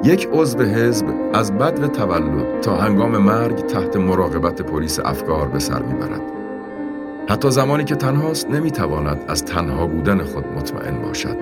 یک عضو حزب از بدو تولد تا هنگام مرگ تحت مراقبت پلیس افکار به سر میبرد. حتی زمانی که تنهاست نمیتواند از تنها بودن خود مطمئن باشد.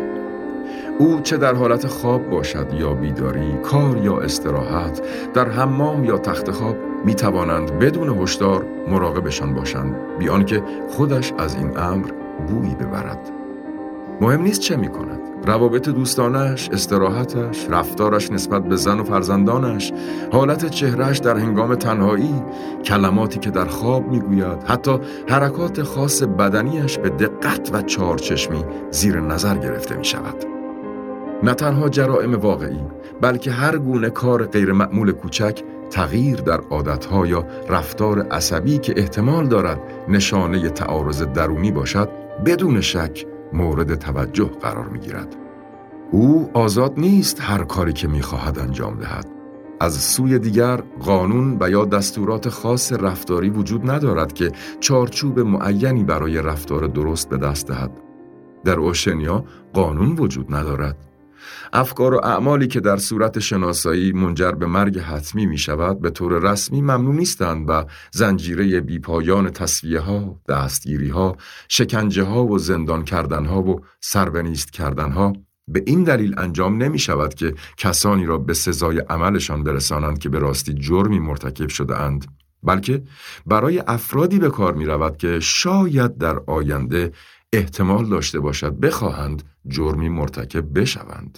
او چه در حالت خواب باشد یا بیداری، کار یا استراحت، در حمام یا تخت خواب میتوانند بدون هشدار مراقبشان باشند، بی آنکه خودش از این امر بویی ببرد. مهم نیست چه میکند. روابط دوستانش، استراحتش، رفتارش نسبت به زن و فرزندانش، حالت چهرهش در هنگام تنهایی، کلماتی که در خواب میگوید، حتی حرکات خاص بدنیش به دقت و چارچشمی زیر نظر گرفته میشود. نه تنها جرائم واقعی، بلکه هر گونه کار غیر معمول کوچک، تغییر در عادتها یا رفتار عصبی که احتمال دارد نشانه تعارض درونی باشد، بدون شک مورد توجه قرار می‌گیرد. او آزاد نیست هر کاری که می‌خواهد انجام دهد. از سوی دیگر قانون و یا دستورات خاص رفتاری وجود ندارد که چارچوب معینی برای رفتار درست به دست دهد. در اوشنیا قانون وجود ندارد. افکار و اعمالی که در صورت شناسایی منجر به مرگ حتمی می شود به طور رسمی ممنوع نیستند و زنجیره بیپایان تصفیه ها، دستگیری ها، شکنجه ها و زندان کردن ها و سربنیست کردن ها به این دلیل انجام نمی شود که کسانی را به سزای عملشان برسانند که به راستی جرمی مرتکب شده اند، بلکه برای افرادی به کار می رود که شاید در آینده احتمال داشته باشد بخواهند جرمی مرتکب بشوند.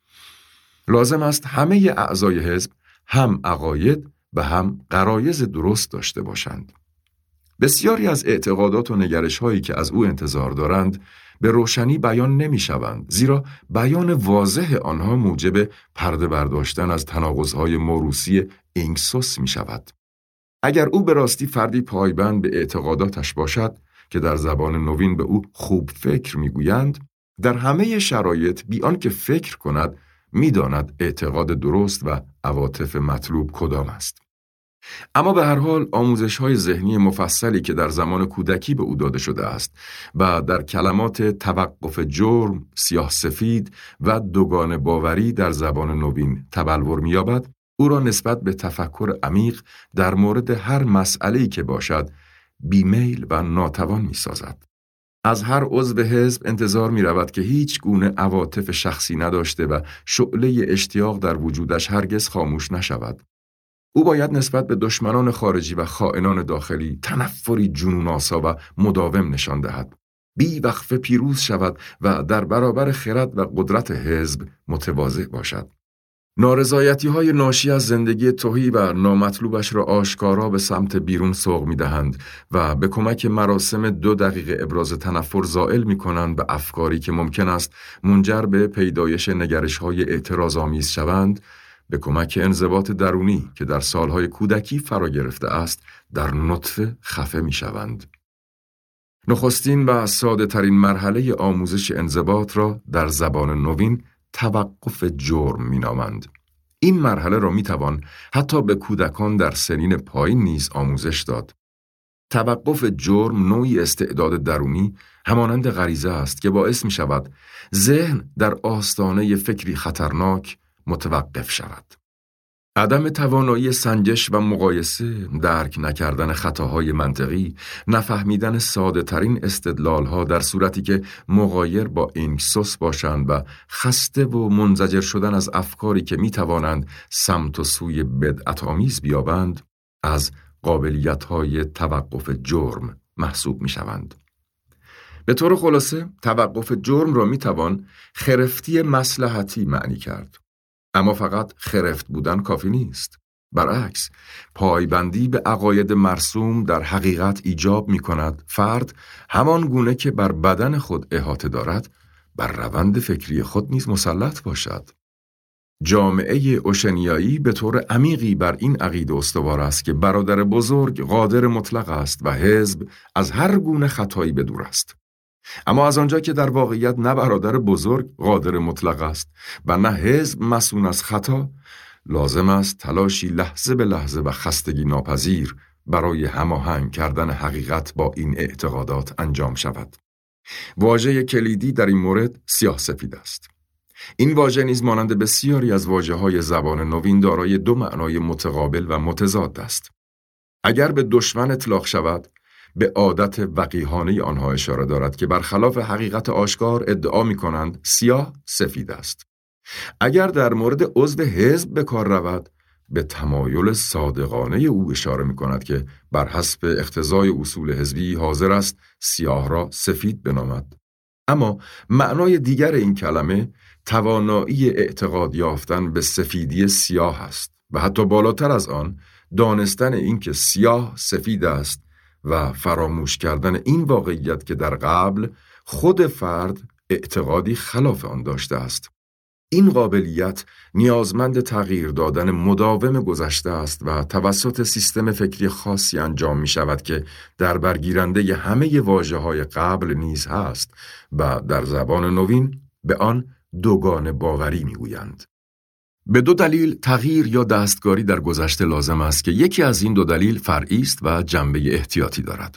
لازم است همه اعضای حزب هم عقاید و هم غرایز درست داشته باشند. بسیاری از اعتقادات و نگرش هایی که از او انتظار دارند به روشنی بیان نمی شوند، زیرا بیان واضح آنها موجب پرده برداشتن از تناقض‌های موروثی اینکسوس می شود. اگر او به راستی فردی پایبند به اعتقاداتش باشد که در زبان نوین به او خوب فکر میگویند، در همه شرایط بی آنکه فکر کند میداند اعتقاد درست و عواطف مطلوب کدام است. اما به هر حال آموزش‌های ذهنی مفصلی که در زمان کودکی به او داده شده است و در کلمات توقف جرم، سیاه سفید و دوگانه باوری در زبان نوین تبلور می‌یابد، او را نسبت به تفکر عمیق در مورد هر مسئله‌ای که باشد بیمیل و ناتوان می‌سازد. از هر عضو حزب انتظار می‌رود که هیچ گونه عواطف شخصی نداشته و شعله اشتیاق در وجودش هرگز خاموش نشود. او باید نسبت به دشمنان خارجی و خائنان داخلی تنفری جنون‌آسا و مداوم نشان دهد. بی وقفه پیروز شود و در برابر خرد و قدرت حزب متواضع باشد. نارضایتی‌های ناشی از زندگی تهی و نامطلوبش را آشکارا به سمت بیرون سوق می‌دهند و به کمک مراسم 2 دقیقه ابراز تنفر زائل می‌کنند به افکاری که ممکن است منجر به پیدایش نگرش‌های اعتراض‌آمیز شوند، به کمک انضباط درونی که در سالهای کودکی فرا گرفته است، در نطفه خفه می‌شوند. نخستین و ساده ترین مرحله آموزش انضباط را در زبان نوین توقف جرم می‌نامند. این مرحله را می‌توان حتی به کودکان در سنین پایین نیز آموزش داد. توقف جرم نوعی استعداد درونی همانند غریزه است که باعث می‌شود ذهن در آستانه فکری خطرناک متوقف شود. عدم توانایی سنجش و مقایسه، درک نکردن خطاهای منطقی، نفهمیدن ساده ترین استدلالها در صورتی که مغایر با اینکسوس باشند و خسته و منزجر شدن از افکاری که می توانند سمت و سوی بدعت‌آمیز بیابند، از قابلیت‌های توقف جرم محسوب می شوند. به طور خلاصه، توقف جرم را می توان خرفتی مصلحتی معنی کرد. اما فقط خرفت بودن کافی نیست. برعکس، پایبندی به عقاید مرسوم در حقیقت ایجاب می کند فرد همان گونه که بر بدن خود احاطه دارد، بر روند فکری خود نیز مسلط باشد. جامعه اوشنیایی به طور عمیقی بر این عقیده استوار است که برادر بزرگ قادر مطلق است و حزب از هر گونه خطایی به دور است. اما از آنجا که در واقعیت نه برادر بزرگ قادر مطلق است و نه حزب مصون از خطا، لازم است تلاشی لحظه به لحظه و خستگی ناپذیر برای هماهنگ کردن حقیقت با این اعتقادات انجام شود. واژه کلیدی در این مورد سیاه سفید است. این واژه نیز مانند بسیاری از واژه‌های زبان نوین دارای دو معنای متقابل و متضاد است. اگر به دشمن اطلاق شود، به عادت وقیحانه آنها اشاره دارد که برخلاف حقیقت آشکار ادعا می‌کنند سیاه سفید است. اگر در مورد عضو حزب به کار رود، به تمایل صادقانه او اشاره می‌کند که بر حسب اقتضای اصول حزبی حاضر است سیاه را سفید بنامد. اما معنای دیگر این کلمه توانایی اعتقاد یافتن به سفیدی سیاه است و حتی بالاتر از آن دانستن اینکه سیاه سفید است و فراموش کردن این واقعیت که در قبل خود فرد اعتقادی خلاف آن داشته است. این قابلیت نیازمند تغییر دادن مداوم گذشته است و توسط سیستم فکری خاصی انجام می شود که در برگیرنده همه واژه‌های قبل نیز هست و در زبان نوین به آن دوگانه باوری می گویند. به دو دلیل تغییر یا دستکاری در گذشته لازم است که یکی از این دو دلیل فرعی است و جنبه احتیاطی دارد.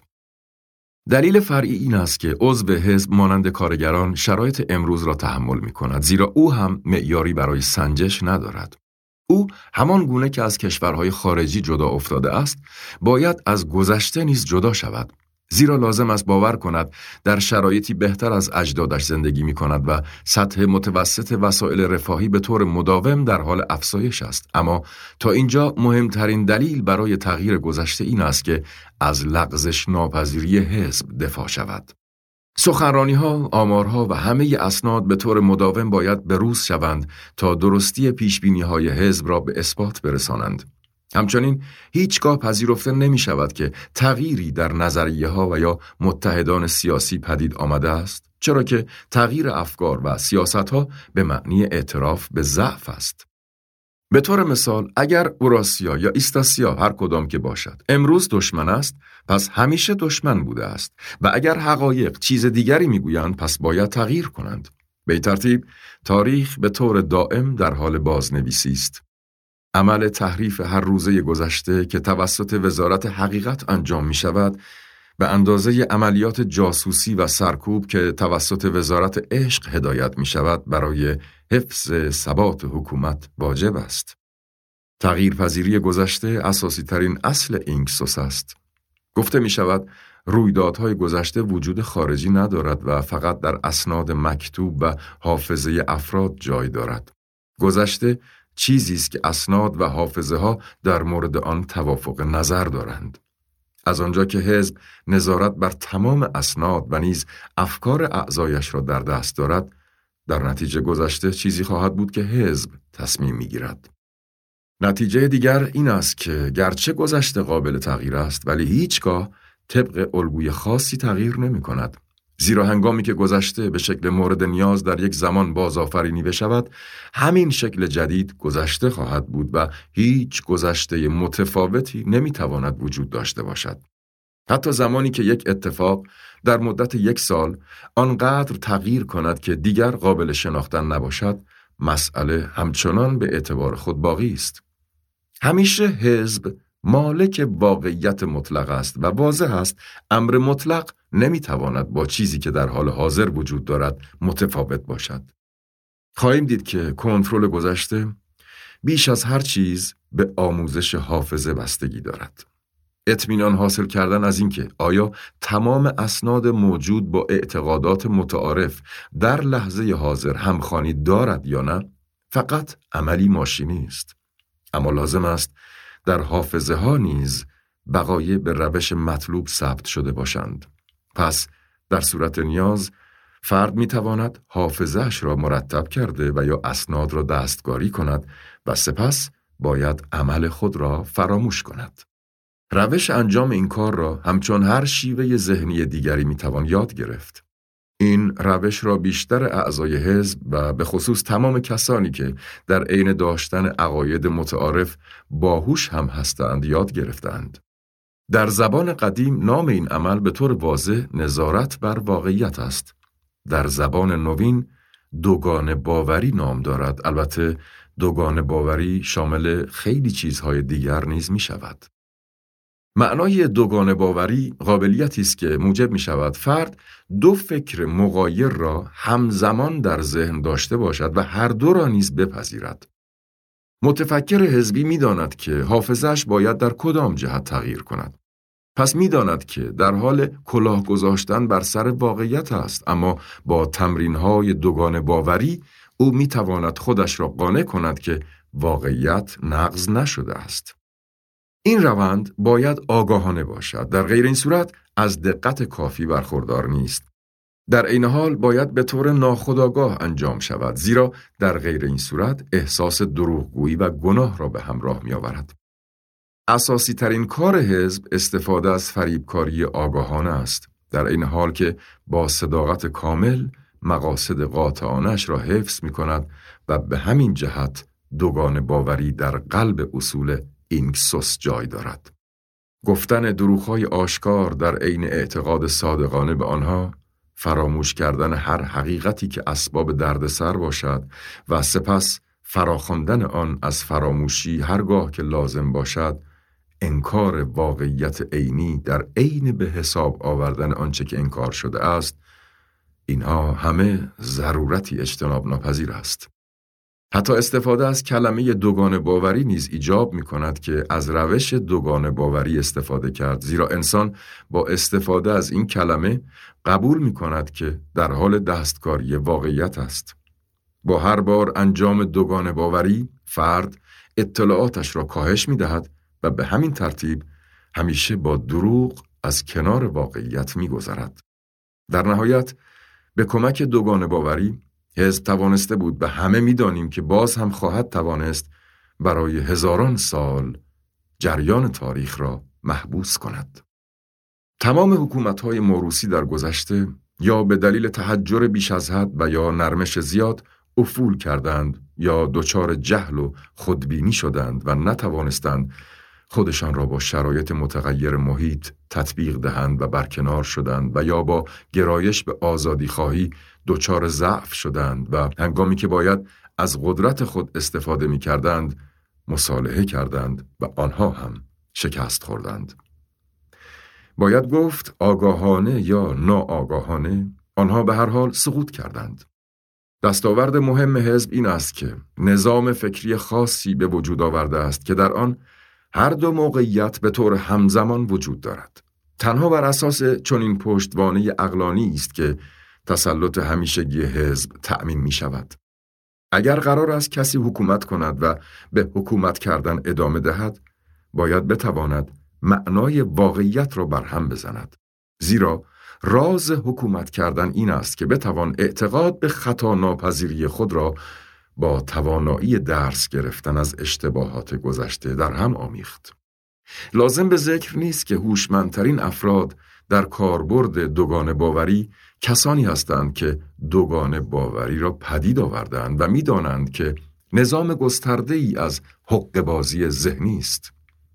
دلیل فرعی این است که عضو حزب مانند کارگران شرایط امروز را تحمل می کند، زیرا او هم معیاری برای سنجش ندارد. او همان گونه که از کشورهای خارجی جدا افتاده است، باید از گذشته نیز جدا شود. زیرا لازم است باور کند در شرایطی بهتر از اجدادش زندگی می کند و سطح متوسط وسایل رفاهی به طور مداوم در حال افزایش است. اما تا اینجا مهمترین دلیل برای تغییر گذشته این است که از لغزش ناپذیری حزب دفاع شود. سخنرانی‌ها، آمارها و همه اسناد به طور مداوم باید بروز شوند تا درستی پیشبینی‌های حزب را به اثبات برسانند. همچنین هیچگاه پذیرفته نمی شود که تغییری در نظریه ها و یا متحدان سیاسی پدید آمده است، چرا که تغییر افکار و سیاست ها به معنی اعتراف به ضعف است. به طور مثال اگر اوراسیا یا ایستاسیا هر کدام که باشد امروز دشمن است، پس همیشه دشمن بوده است و اگر حقایق چیز دیگری می گویند پس باید تغییر کنند. به این ترتیب تاریخ به طور دائم در حال بازنویسی است. عمل تحریف هر روزه گذشته که توسط وزارت حقیقت انجام می شود به اندازه عملیات جاسوسی و سرکوب که توسط وزارت عشق هدایت می شود برای حفظ ثبات حکومت واجب است. تغییرپذیری گذشته اساسی ترین اصل اینکسوس است. گفته می شود رویدادهای گذشته وجود خارجی ندارد و فقط در اسناد مکتوب و حافظه افراد جای دارد. گذشته چیزی است که اسناد و حافظه ها در مورد آن توافق نظر دارند. از آنجا که حزب نظارت بر تمام اسناد و نیز افکار اعضایش را در دست دارد، در نتیجه گذشته چیزی خواهد بود که حزب تصمیم می‌گیرد. نتیجه دیگر این است که گرچه گذشته قابل تغییر است ولی هیچگاه طبق الگوی خاصی تغییر نمی‌کند. زیرا هنگامی که گذشته به شکل مورد نیاز در یک زمان بازآفرینی بشود، همین شکل جدید گذشته خواهد بود و هیچ گذشته متفاوتی نمیتواند وجود داشته باشد. حتی زمانی که یک اتفاق در مدت 1 سال آنقدر تغییر کند که دیگر قابل شناختن نباشد، مسئله همچنان به اعتبار خود باقی است. همیشه حزب مالک واقعیت مطلق است و واضح است امر مطلق نمیتواند با چیزی که در حال حاضر وجود دارد متفاوت باشد. خواهیم دید که کنترل گذشته بیش از هر چیز به آموزش حافظه بستگی دارد. اطمینان حاصل کردن از اینکه آیا تمام اسناد موجود با اعتقادات متعارف در لحظه حاضر همخوانی دارد یا نه، فقط عملی ماشینی است. اما لازم است در حافظه ها نیز بقایع به روش مطلوب ثبت شده باشند. پس در صورت نیاز فرد می تواند حافظه‌اش را مرتب کرده و یا اسناد را دستکاری کند و سپس باید عمل خود را فراموش کند. روش انجام این کار را همچون هر شیوه ذهنی دیگری می توان یاد گرفت. این روش را بیشتر اعضای حزب و به خصوص تمام کسانی که در عین داشتن عقاید متعارف باهوش هم هستند یاد گرفتند. در زبان قدیم نام این عمل به طور واضح نظارت بر واقعیت است. در زبان نوین دوگانه باوری نام دارد. البته دوگانه باوری شامل خیلی چیزهای دیگر نیز می شود. معنای دوگانه باوری قابلیتی است که موجب می شود فرد دو فکر مغایر را همزمان در ذهن داشته باشد و هر دو را نیز بپذیرد. متفکر حزبی می داند که حافظه‌اش باید در کدام جهت تغییر کند. پس می داند که در حال کلاه گذاشتن بر سر واقعیت است، اما با تمرین‌های دوگانه باوری او می تواند خودش را قانع کند که واقعیت نقض نشده است. این روند باید آگاهانه باشد، در غیر این صورت از دقت کافی برخوردار نیست. در عین حال باید به طور ناخودآگاه انجام شود، زیرا در غیر این صورت احساس دروغگویی و گناه را به همراه می آورد. اساسی ترین کار حزب استفاده از فریبکاری آگاهانه است، در این حال که با صداقت کامل مقاصد قاطعانش را حفظ می کند و به همین جهت دوگانه باوری در قلب اصول اینکسوس جای دارد. گفتن دروغ‌های آشکار در عین اعتقاد صادقانه به آنها، فراموش کردن هر حقیقتی که اسباب دردسر باشد و سپس فراخواندن آن از فراموشی هرگاه که لازم باشد، انکار واقعیت عینی در عین به حساب آوردن آنچه که انکار شده است، اینها همه ضرورتی اجتناب ناپذیر است. حتی استفاده از کلمه دوگانه باوری نیز ایجاب می کند که از روش دوگانه باوری استفاده کرد، زیرا انسان با استفاده از این کلمه قبول می کند که در حال دستکاری واقعیت است. با هر بار انجام دوگانه باوری، فرد اطلاعاتش را کاهش می دهد و به همین ترتیب همیشه با دروغ از کنار واقعیت می گذرد. در نهایت به کمک دوگانه باوری حزب توانسته بود و همه می دانیم که باز هم خواهد توانست برای هزاران سال جریان تاریخ را محبوس کند. تمام حکومت‌های موروثی در گذشته یا به دلیل تحجر بیش از حد و یا نرمش زیاد افول کردند یا دچار جهل و خودبینی شدند و نتوانستند خودشان را با شرایط متغیر محیط تطبیق دهند و برکنار شدند و یا با گرایش به آزادی خواهی دچار ضعف شدند و هنگامی که باید از قدرت خود استفاده می کردند مصالحه کردند و آنها هم شکست خوردند. باید گفت آگاهانه یا ناآگاهانه آنها به هر حال سقوط کردند. دستاورد مهم حزب این است که نظام فکری خاصی به وجود آورده است که در آن هر دو موقعیت به طور همزمان وجود دارد. تنها بر اساس چنین پشتوانه عقلانی است که تسلط همیشگی حزب تأمین می شود. اگر قرار است کسی حکومت کند و به حکومت کردن ادامه دهد، باید بتواند معنای واقعیت را برهم بزند. زیرا راز حکومت کردن این است که بتوان اعتقاد به خطا ناپذیری خود را با توانایی درس گرفتن از اشتباهات گذشته در هم آمیخت. لازم به ذکر نیست که هوشمندترین افراد در کاربرد دوگانه باوری کسانی هستند که دوگانه باوری را پدید آوردند و می‌دانند که نظام گسترده‌ای از حقه‌بازی ذهنی است.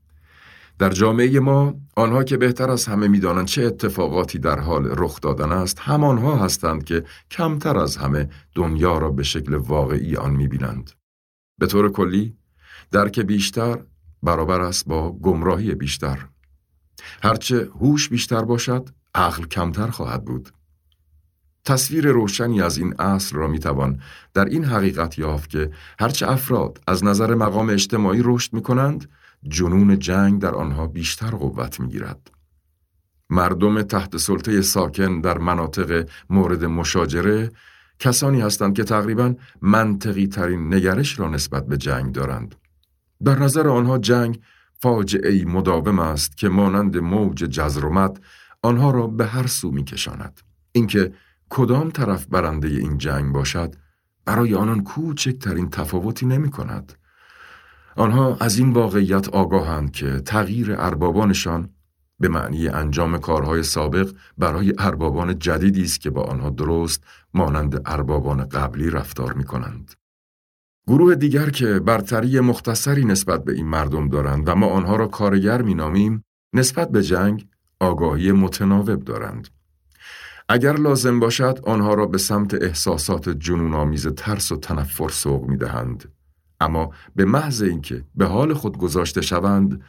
در جامعه ما آنها که بهتر از همه می‌دانند چه اتفاقاتی در حال رخ دادن است، همانها هستند که کمتر از همه دنیا را به شکل واقعی آن می‌بینند. به طور کلی، درک بیشتر برابر است با گمراهی بیشتر. هرچه هوش بیشتر باشد، عقل کمتر خواهد بود. تصویر روشنی از این اصل را میتوان در این حقیقت یافت که هرچه افراد از نظر مقام اجتماعی رشد میکنند، جنون جنگ در آنها بیشتر قوت میگیرد. مردم تحت سلطه ساکن در مناطق مورد مشاجره کسانی هستند که تقریباً منطقی ترین نگرش را نسبت به جنگ دارند. در نظر آنها جنگ فاجعه‌ای مداوم است که مانند موج جزر آنها را به هر سو می‌کشاند. اینکه کدام طرف برنده این جنگ باشد برای آنان کوچکترین تفاوتی نمی‌کند. آنها از این واقعیت آگاهند که تغییر اربابانشان به معنی انجام کارهای سابق برای اربابان جدیدی است که با آنها درست مانند اربابان قبلی رفتار می‌کنند. گروه دیگر که برتری مختصری نسبت به این مردم دارند و ما آنها را کارگر می‌نامیم، نسبت به جنگ آگاهی متناوب دارند. اگر لازم باشد آنها را به سمت احساسات جنون‌آمیز ترس و تنفر سوق می‌دهند، اما به محض اینکه به حال خود گذاشته شوند،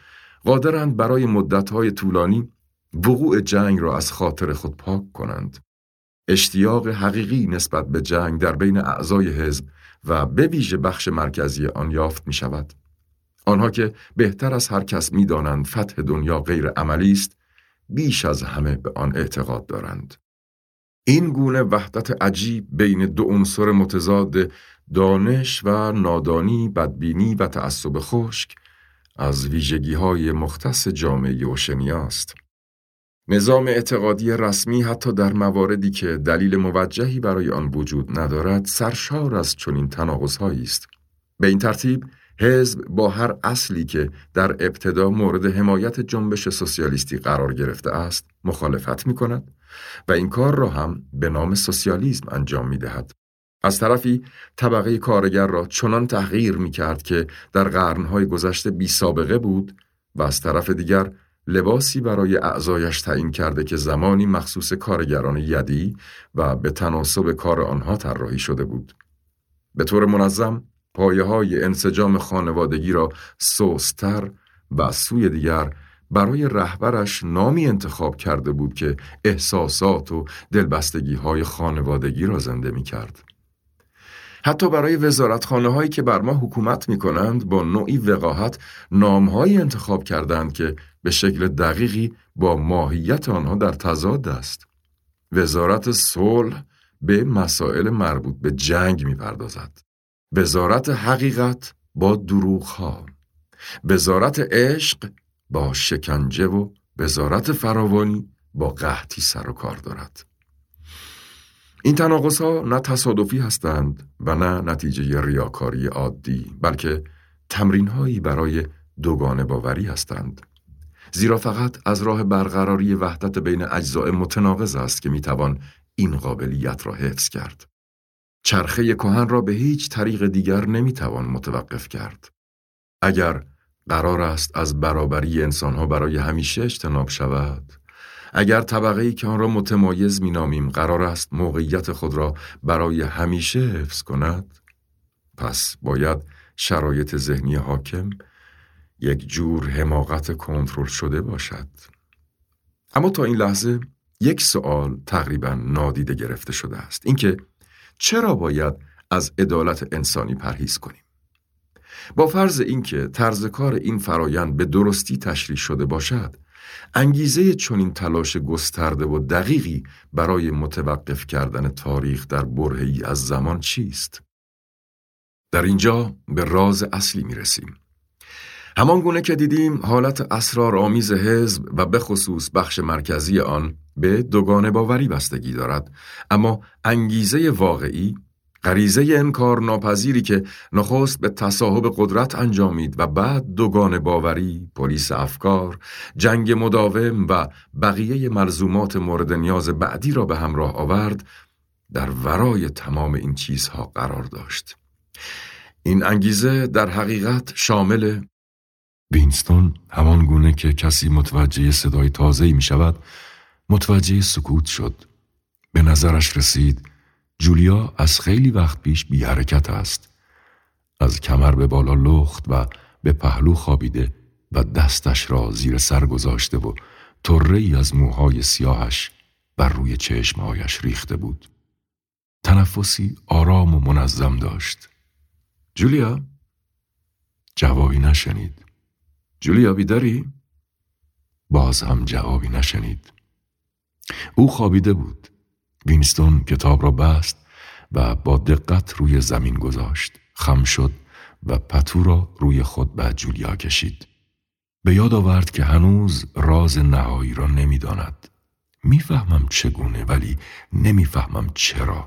قادرند برای مدت‌های طولانی وقوع جنگ را از خاطر خود پاک کنند. اشتیاق حقیقی نسبت به جنگ در بین اعضای حزب و به ویژه بخش مرکزی آن یافت می شود. آنها که بهتر از هر کس می دانند فتح دنیا غیر عملی است، بیش از همه به آن اعتقاد دارند. این گونه وحدت عجیب بین دو عنصر متضاد دانش و نادانی، بدبینی و تعصب خشک از ویژگی‌های مختص جامعه اوشنیا است. نظام اعتقادی رسمی حتی در مواردی که دلیل موجهی برای آن وجود ندارد سرشار از چنین تناقض‌هایی است. به این ترتیب حزب با هر اصلی که در ابتدا مورد حمایت جنبش سوسیالیستی قرار گرفته است مخالفت می‌کند و این کار را هم به نام سوسیالیسم انجام می‌دهد. از طرفی طبقه کارگر را چنان تحقیر می‌کرد که در قرن‌های گذشته بی سابقه بود و از طرف دیگر لباسی برای اعضایش تعیین کرده که زمانی مخصوص کارگران یدی و به تناسب کار آنها طراحی شده بود. به طور منظم پایه‌های انسجام خانوادگی را سست‌تر و سوی دیگر برای رهبرش نامی انتخاب کرده بود که احساسات و دلبستگی‌های خانوادگی را زنده می‌کرد. حتی برای وزارتخانه‌هایی که بر ما حکومت می‌کنند با نوعی وقاحت نام‌هایی انتخاب کردند که به شکل دقیقی با ماهیت آنها در تضاد است. وزارت صلح به مسائل مربوط به جنگ می‌پردازد. وزارت حقیقت با دروغ‌ها. وزارت عشق با شکنجه و وزارت فراوانی با قحطی سر و کار دارد. این تناقض‌ها نه تصادفی هستند و نه نتیجه ریاکاری عادی، بلکه تمرین‌هایی برای دوگانه باوری هستند. زیرا فقط از راه برقراری وحدت بین اجزای متناقض است که میتوان این قابلیت را حفظ کرد. چرخه کهن را به هیچ طریق دیگر نمیتوان متوقف کرد. اگر قرار است از برابری انسانها برای همیشه اجتناب شود، اگر طبقه‌ای که آن را متمایز مینامیم قرار است موقعیت خود را برای همیشه حفظ کند، پس باید شرایط ذهنی حاکم یک جور حماقت کنترل شده باشد. اما تا این لحظه یک سوال تقریباً نادیده گرفته شده است، اینکه چرا باید از عدالت انسانی پرهیز کنیم؟ با فرض اینکه طرز کار این فرایند به درستی تشریح شده باشد، انگیزه چنین تلاش گسترده و دقیقی برای متوقف کردن تاریخ در برهه‌ای از زمان چیست؟ در اینجا به راز اصلی میرسیم. همان گونه که دیدیم حالت اسرارآمیز حزب و به خصوص بخش مرکزی آن به دوگانه باوری بستگی دارد، اما انگیزه واقعی، غریزه انکار ناپذیری که نخست به تصاحب قدرت انجامید و بعد دوگانه باوری، پلیس افکار، جنگ مداوم و بقیه ملزومات مورد نیاز بعدی را به همراه آورد، در ورای تمام این چیزها قرار داشت. این انگیزه در حقیقت شامل وینستون، همان گونه که کسی متوجه صدای تازه‌ای می شود، متوجه سکوت شد. به نظرش رسید جولیا از خیلی وقت پیش بی حرکت است. از کمر به بالا لخت و به پهلو خوابیده و دستش را زیر سر گذاشته و طره‌ای از موهای سیاهش بر روی چشمهایش ریخته بود. تنفسی آرام و منظم داشت. جولیا؟ جوابی نشنید. جولیا بیداری؟ باز هم جوابی نشنید. او خوابیده بود. وینستون کتاب را بست و با دقت روی زمین گذاشت. خم شد و پتو را روی خود به جولیا کشید. به یاد آورد که هنوز راز نهایی را نمی‌داند. میفهمم چگونه ولی نمیفهمم چرا.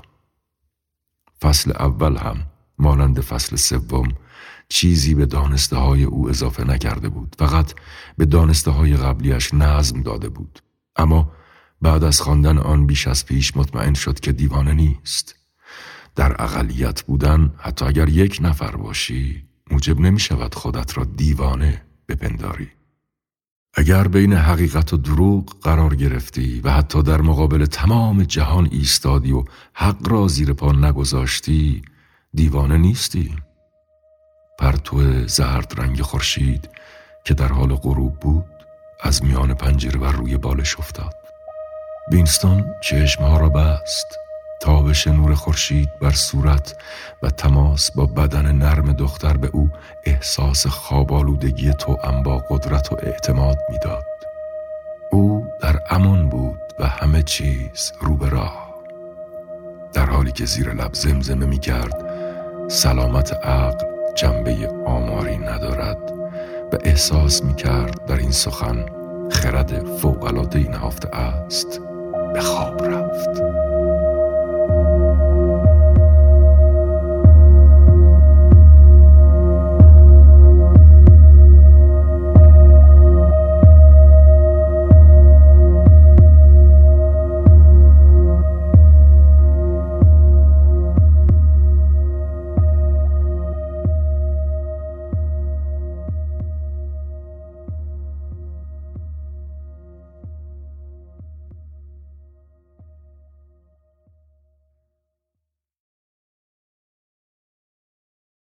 فصل اول هم مانند فصل سوم چیزی به دانسته های او اضافه نکرده بود. فقط به دانسته های قبلیش نظم داده بود. اما بعد از خواندن آن بیش از پیش مطمئن شد که دیوانه نیست. در اقلیت بودن حتی اگر یک نفر باشی موجب نمی شود خودت را دیوانه بپنداری. اگر بین حقیقت و دروغ قرار گرفتی و حتی در مقابل تمام جهان ایستادی و حق را زیر پا نگذاشتی، دیوانه نیستی. پرتو زرد رنگ خورشید که در حال غروب بود از میان پنجره بر روی بالش افتاد. وینستون چشمها را بست. تابش نور خورشید بر صورت و تماس با بدن نرم دختر به او احساس خواب‌آلودگی توأم با قدرت و اعتماد میداد. او در امان بود و همه چیز رو به راه. در حالی که زیر لب زمزمه می‌کرد سلامت عقل جنبه آماری ندارد و احساس می‌کرد در این سخن خرد فوق‌العاده‌ای نهفته است، به خواب رفت.